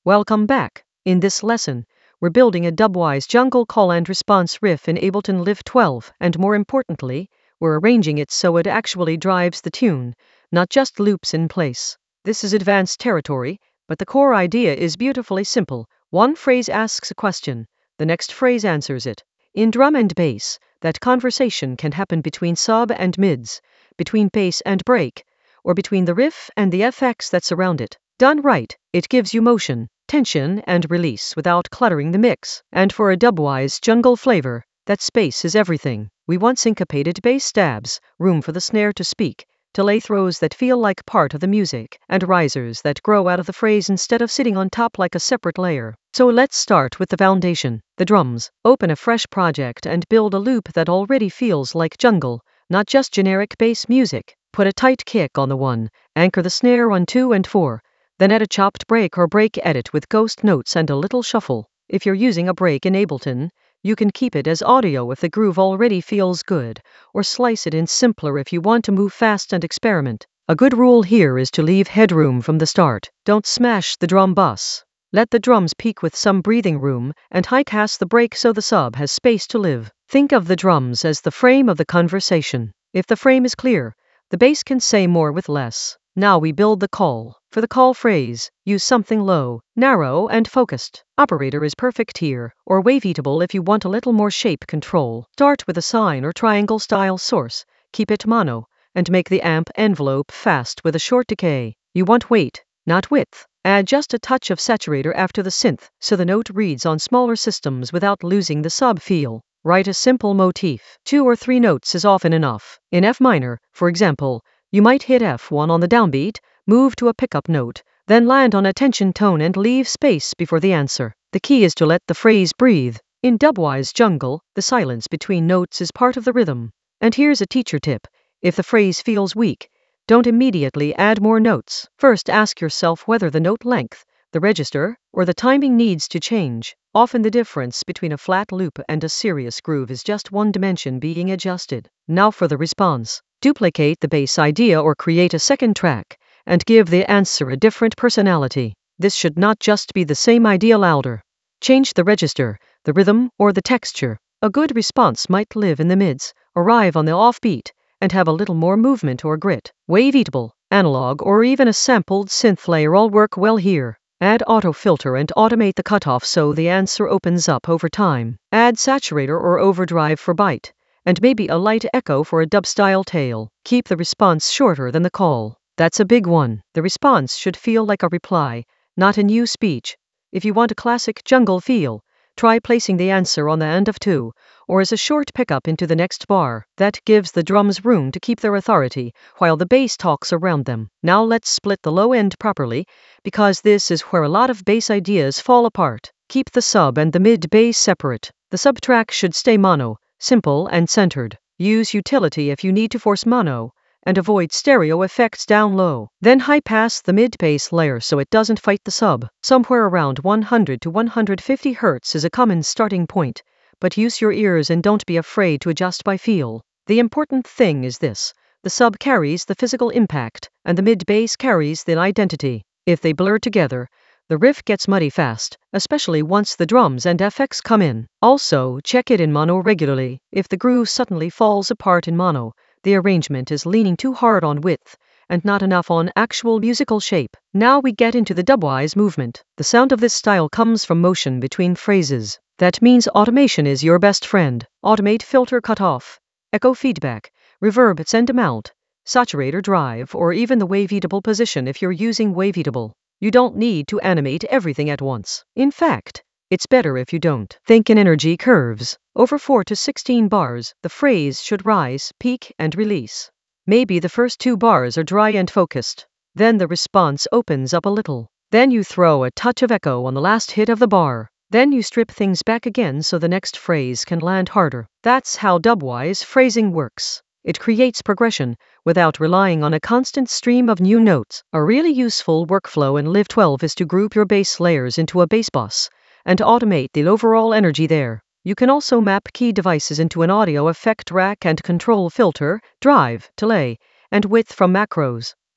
Welcome back. In this lesson, we're building a dubwise jungle call and response riff in Ableton Live 12, and more importantly, we're arranging it so it actually drives the tune, not just loops in place. This is advanced territory, but the core idea is beautifully simple. One phrase asks a question, the next phrase answers it. In drum and bass, that conversation can happen between sub and mids, between bass and break, or between the riff and the FX that surround it. Done right, it gives you motion, tension, and release without cluttering the mix. And for a dubwise jungle flavor, that space is everything. We want syncopated bass stabs, room for the snare to speak, delay throws that feel like part of the music, and risers that grow out of the phrase instead of sitting on top like a separate layer. So let's start with the foundation, the drums. Open a fresh project and build a loop that already feels like jungle, not just generic bass music. Put a tight kick on the 1, anchor the snare on 2 and 4, then add a chopped break or break edit with ghost notes and a little shuffle. If you're using a break in Ableton, you can keep it as audio if the groove already feels good, or slice it in simpler if you want to move fast and experiment. A good rule here is to leave headroom from the start. Don't smash the drum bus. Let the drums peak with some breathing room, and high-cast the break so the sub has space to live. Think of the drums as the frame of the conversation. If the frame is clear, the bass can say more with less. Now we build the call. For the call phrase, use something low, narrow, and focused. Operator is perfect here, or waveatable if you want a little more shape control. Start with a sine or triangle style source, keep it mono, and make the amp envelope fast with a short decay. You want weight, not width. Add just a touch of saturator after the synth, so the note reads on smaller systems without losing the sub feel. Write a simple motif. 2 or 3 notes is often enough. In F minor, for example, you might hit F1 on the downbeat, move to a pickup note, then land on a tension tone and leave space before the answer. The key is to let the phrase breathe. In dubwise jungle, the silence between notes is part of the rhythm. And here's a teacher tip. If the phrase feels weak, don't immediately add more notes. First ask yourself whether the note length, the register, or the timing needs to change. Often the difference between a flat loop and a serious groove is just one dimension being adjusted. Now for the response. Duplicate the bass idea or create a second track, and give the answer a different personality. This should not just be the same idea louder. Change the register, the rhythm, or the texture. A good response might live in the mids, arrive on the offbeat, and have a little more movement or grit. Waveatable, analog, or even a sampled synth layer all work well here. Add auto filter and automate the cutoff so the answer opens up over time. Add saturator or overdrive for bite, and maybe a light echo for a dub-style tail. Keep the response shorter than the call. That's a big one. The response should feel like a reply, not a new speech. If you want a classic jungle feel, try placing the answer on the end of 2, or as a short pickup into the next bar. That gives the drums room to keep their authority, while the bass talks around them. Now let's split the low end properly, because this is where a lot of bass ideas fall apart. Keep the sub and the mid bass separate. The sub track should stay mono, simple and centered. Use utility if you need to force mono, and avoid stereo effects down low. Then high-pass the mid-bass layer so it doesn't fight the sub. Somewhere around 100 to 150 Hz is a common starting point, but use your ears and don't be afraid to adjust by feel. The important thing is this: the sub carries the physical impact, and the mid-bass carries the identity. If they blur together, the riff gets muddy fast, especially once the drums and FX come in. Also, check it in mono regularly. If the groove suddenly falls apart in mono, the arrangement is leaning too hard on width, and not enough on actual musical shape. Now we get into the dubwise movement. The sound of this style comes from motion between phrases. That means automation is your best friend. Automate filter cutoff, echo feedback, reverb send amount, saturator drive, or even the waveatable position if you're using waveatable. You don't need to animate everything at once. In fact, it's better if you don't. Think in energy curves. Over 4 to 16 bars, the phrase should rise, peak, and release. Maybe the first 2 bars are dry and focused. Then the response opens up a little. Then you throw a touch of echo on the last hit of the bar. Then you strip things back again so the next phrase can land harder. That's how dubwise phrasing works. It creates progression without relying on a constant stream of new notes. A really useful workflow in Live 12 is to group your bass layers into a bass bus and automate the overall energy there. You can also map key devices into an audio effect rack and control filter, drive, delay, and width from macros.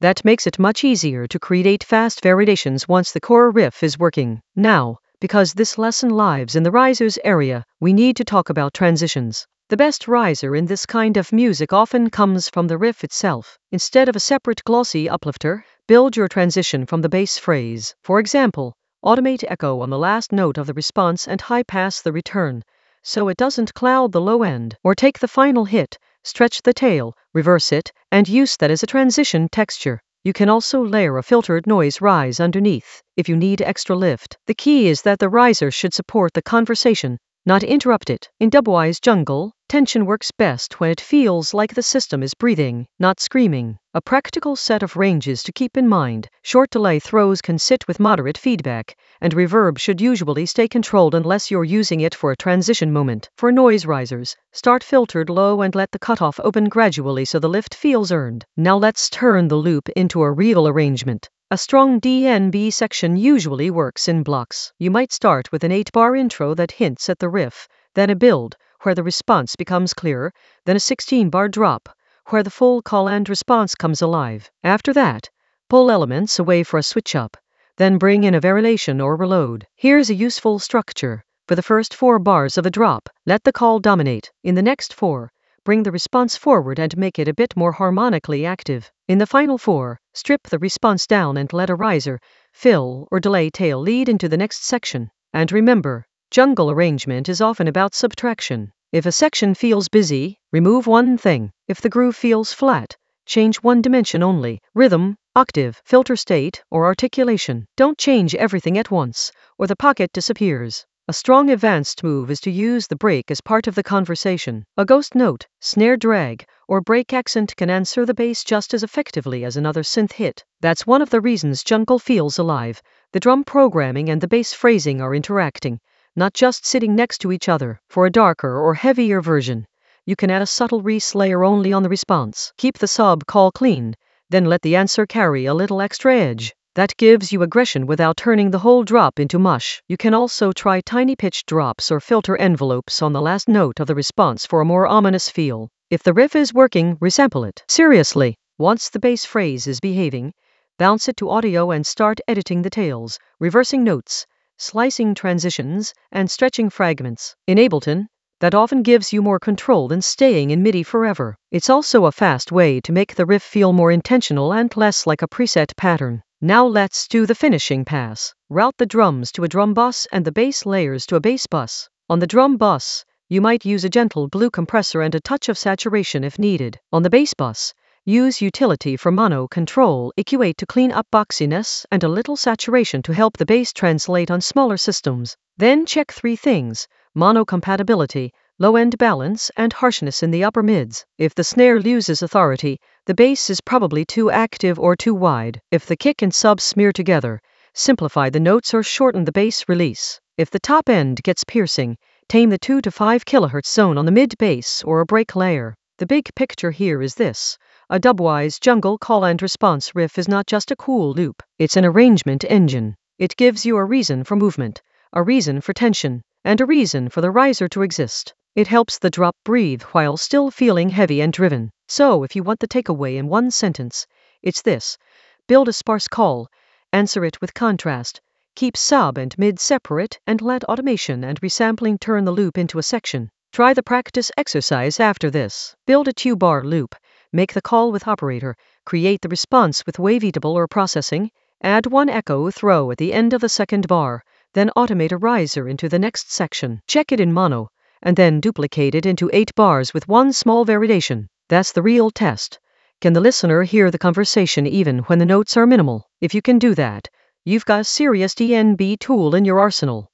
That makes it much easier to create fast variations once the core riff is working. Now, because this lesson lives in the risers area, we need to talk about transitions. The best riser in this kind of music often comes from the riff itself. Instead of a separate glossy uplifter, build your transition from the bass phrase. For example, automate echo on the last note of the response and high pass the return, so it doesn't cloud the low end. Or take the final hit, stretch the tail, reverse it, and use that as a transition texture. You can also layer a filtered noise rise underneath if you need extra lift. The key is that the riser should support the conversation, not interrupt it. In dubwise jungle, tension works best when it feels like the system is breathing, not screaming. A practical set of ranges to keep in mind: short delay throws can sit with moderate feedback, and reverb should usually stay controlled unless you're using it for a transition moment. For noise risers, start filtered low and let the cutoff open gradually so the lift feels earned. Now let's turn the loop into a real arrangement. A strong DNB section usually works in blocks. You might start with an 8-bar intro that hints at the riff, then a build, where the response becomes clearer, then a 16-bar drop, where the full call and response comes alive. After that, pull elements away for a switch up, then bring in a variation or reload. Here's a useful structure. For the first 4 bars of a drop, let the call dominate. In the next 4, bring the response forward and make it a bit more harmonically active. In the final 4, strip the response down and let a riser, fill, or delay tail lead into the next section. And remember, jungle arrangement is often about subtraction. If a section feels busy, remove one thing. If the groove feels flat, change one dimension only: rhythm, octave, filter state, or articulation. Don't change everything at once, or the pocket disappears. A strong advanced move is to use the break as part of the conversation. A ghost note, snare drag, or break accent can answer the bass just as effectively as another synth hit. That's one of the reasons jungle feels alive. The drum programming and the bass phrasing are interacting, not just sitting next to each other. For a darker or heavier version, you can add a subtle res layer only on the response. Keep the sub call clean, then let the answer carry a little extra edge. That gives you aggression without turning the whole drop into mush. You can also try tiny pitch drops or filter envelopes on the last note of the response for a more ominous feel. If the riff is working, resample it. Seriously, once the bass phrase is behaving, bounce it to audio and start editing the tails, reversing notes, slicing transitions, and stretching fragments. In Ableton, that often gives you more control than staying in MIDI forever. It's also a fast way to make the riff feel more intentional and less like a preset pattern. Now let's do the finishing pass. Route the drums to a drum bus and the bass layers to a bass bus. On the drum bus, you might use a gentle blue compressor and a touch of saturation if needed. On the bass bus, use utility for mono control, EQ8 to clean up boxiness, and a little saturation to help the bass translate on smaller systems. Then check 3 things: mono compatibility, low-end balance, and harshness in the upper mids. If the snare loses authority, the bass is probably too active or too wide. If the kick and sub smear together, simplify the notes or shorten the bass release. If the top end gets piercing, tame the 2 to 5 kHz zone on the mid bass or a break layer. The big picture here is this: a dubwise jungle call and response riff is not just a cool loop, it's an arrangement engine. It gives you a reason for movement, a reason for tension, and a reason for the riser to exist. It helps the drop breathe while still feeling heavy and driven. So if you want the takeaway in one sentence, it's this: build a sparse call, answer it with contrast, keep sub and mid separate, and let automation and resampling turn the loop into a section. Try the practice exercise after this. Build a 2-bar loop, make the call with operator, create the response with waveatable or processing, add 1 echo throw at the end of the 2nd bar, then automate a riser into the next section. Check it in mono, and then duplicate it into 8 bars with 1 small variation. That's the real test. Can the listener hear the conversation even when the notes are minimal? If you can do that, you've got a serious DNB tool in your arsenal.